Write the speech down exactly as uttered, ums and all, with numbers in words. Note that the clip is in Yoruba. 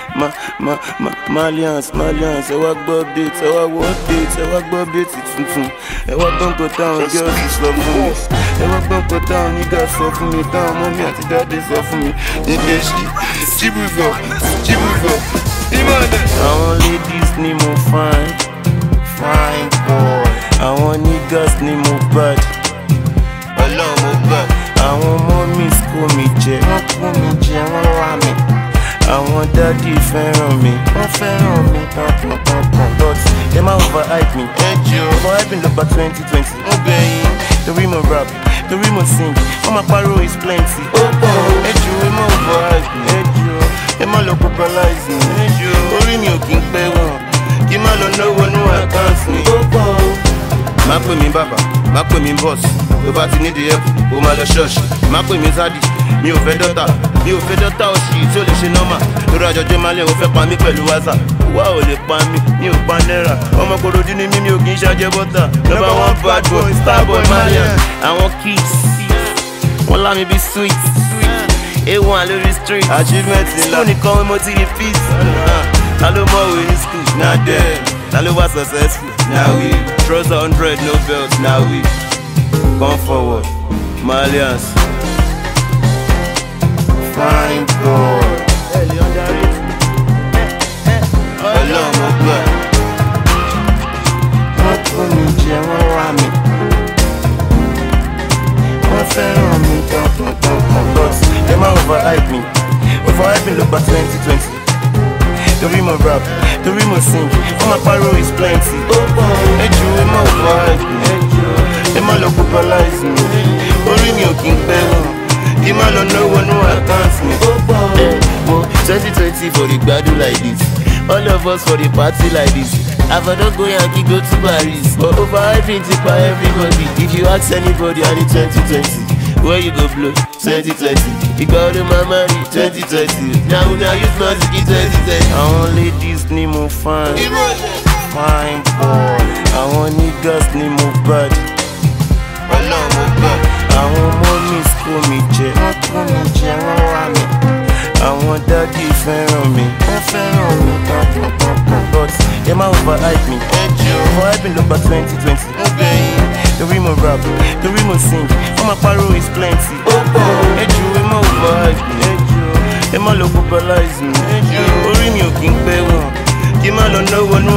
ma ma ma Malians Malians ẹ wá gbọ́ update ẹ wá wọ update ẹ wá gbọ́ update tuntun ẹ wá gbọ́ nǹkan táwọn girls sọ fún mi ẹ wá gbọ́ nǹkan táwọn niggas sọ fún mi táwọn mọ́mí àti dáadé sọ fún mi Nkechi Chibuzo Chibuzo Imane. Àwọn ladies ni mo fine fine boy àwọn niggas ni mo bad ọlọ́run mo bad àwọn mummies kó mi jẹ wọ́n kó mi jẹ wọ́n wá mi àwọn daddy fẹ́ràn mi wọ́n fẹ́ràn mi pọ̀pọ̀pọ̀pọ̀ but dem ma overhype me ẹjọ́ overhype me lọ́gbà twenty twenty ó bẹ̀yìn torí mo rap torí mo sing wọ́n máa pariwo is plenty ó pọ̀ ẹjọ́ ẹ má overhype me ẹjọ́ ẹ má lọ popularize me ẹjọ́ orí mi ò kí ń pẹ́ wọ́n kí má lọ náwó nú account mi ó pọ̀ má pè mí bàbá má pè mí boss tó bá ti ní di help ó máa lọ ṣọ́ọ̀ṣì má pè mí zadi mi ò fẹ́ dọ́tà mi ò fẹ́ dọ́tà òṣì tí ó lè ṣe nọ́mà lórí àjọjọ́ máa lé o fẹ́ pa mí pẹ̀lú wáṣà wá ò lè pa mí mi ò pa náírà ọmọ Kòròdú ni mí mi ò kì í ṣàjẹ́ bọ́tà number one bad boy star boy Malian àwọn kids wọ́n lá mi bí sweet a one lórí street achievement ńlá school nìkan mo ti repeat ta ló mọ̀wé ní school na dem ta ló wá successful na we trust hundred no belt na we come forward Malians fine boy ọlọ́run mo gbà wọ́n kó mi jẹ wọ́n wá mi wọ́n fẹ́ràn mi tọkàntọkàn but ẹ má overhype me overhype me lọ́gbà twenty twenty torí mo rap torí mo sing wọ́n máa pariwo is plenty ẹjọ́ ẹ má overhype me ẹ má lọ popularize me orí mi ò kí ń pẹ́ wọ́n kí má lọ náwó nú account mi. twenty twenty for the gbadu like this all of us for the party like this after go Yankee go to Paris but overhyping ti pa everybody if you ask anybody I need twenty twenty where you go blow twenty twenty ìgbà ọdún máa marry twenty twenty na una use music in twenty twenty. àwọn ladies ni mo fine fine boy àwọn niggas ni mo bad ọlọ́run mo bad àwọn mummies kó mi jẹ wọ́n kó mi jẹ wọ́n wá mi àwọn daddy fẹ́ràn mi wọ́n fẹ́ràn mi pọ̀pọ̀pọ̀pọ̀ but ẹ má overhype me ẹjọ́ overhype me lọ́gbà twenty twenty ó bẹ̀yìn torí mo rap torí mo sing wọ́n máa pariwo is plenty ó pọ̀ ẹjọ́ ẹ má overhype me ẹjọ́ ẹ má lọ popularize me ẹjọ́ orí mi ò kí ń pẹ́ wọ́n kí má lọ náwó nú